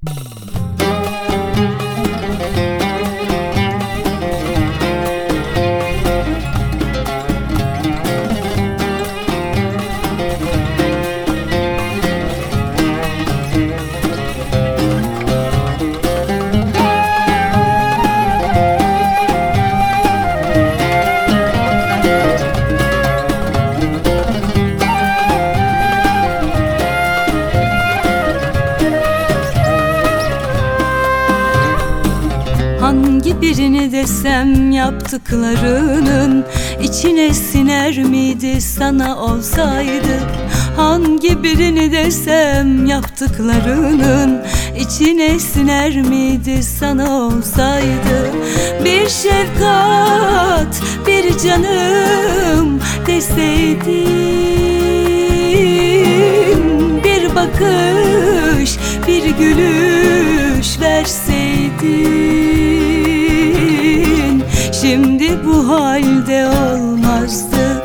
Hangi birini desem yaptıklarının içine siner miydi sana olsaydı? Hangi birini desem yaptıklarının içine siner miydi sana olsaydı? Bir şefkat, bir canım deseydin, bir bakış, bir gülüş verseydin, şimdi bu halde olmazdık.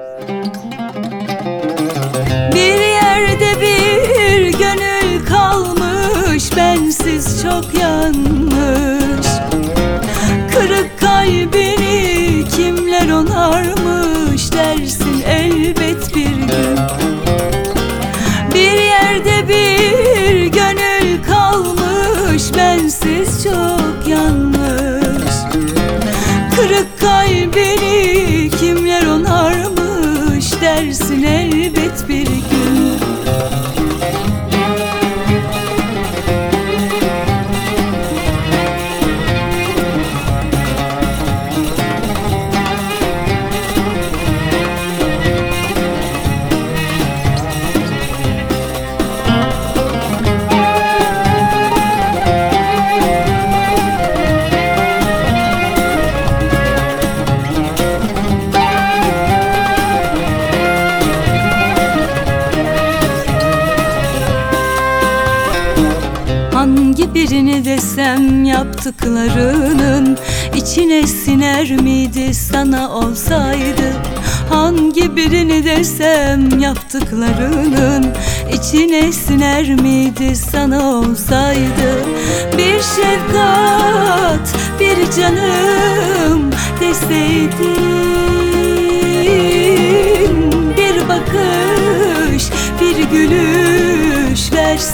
Bir yerde bir gönül kalmış, bensiz çok yanmış. Kırık kalbini kimler onarmış dersin elbet bir gün. Bir yerde bir gönül kalmış, bensiz çok yanmış. Kırık kalbini kimler onarmış dersin elbet bir gün. Hangi birini desem yaptıklarının içine siner miydi sana olsaydı? Hangi birini desem yaptıklarının içine siner miydi sana olsaydı? Bir şefkat, bir canım deseydin, bir bakış, bir gülüş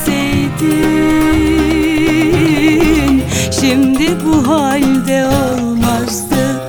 verseydin, şimdi bu halde olmazdık.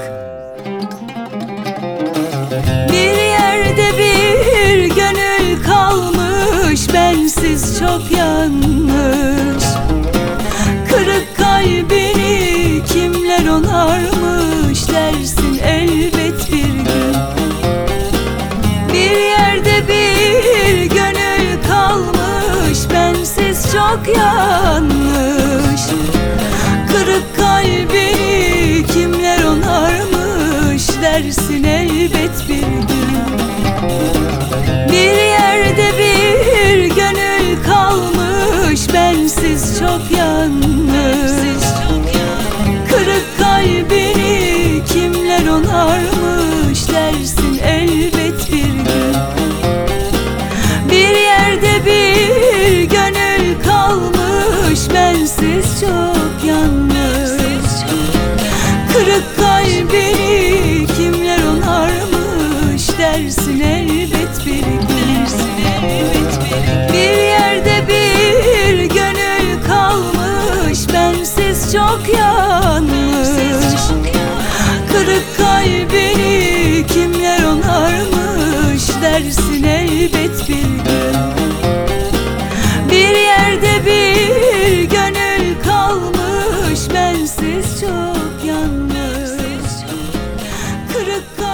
Bir yerde bir gönül kalmış, bensiz çok yanmış. Kırık kalbini kimler onarmış dersin elbet bir gün. Bir yerde bir gönül kalmış, bensiz çok yanmış. Kırık kalbini kimler onarmış dersin elbet bir gün. Bir yerde bir gönül kalmış, bensiz çok yanmış. Kırık kalbini kimler onarmış dersin elbet bir gün. Bir yerde bir gönül kalmış, bensiz çok yanmış. Kırık kalbini kimler onarmış dersin elbet bir gün. Bir yerde bir gönül kalmış, bensiz çok yanmış. Kırık kalbini kimler onarmış dersin elbet bir gün. Bir yerde bir gönül kalmış, bensiz çok yanmış. Kırık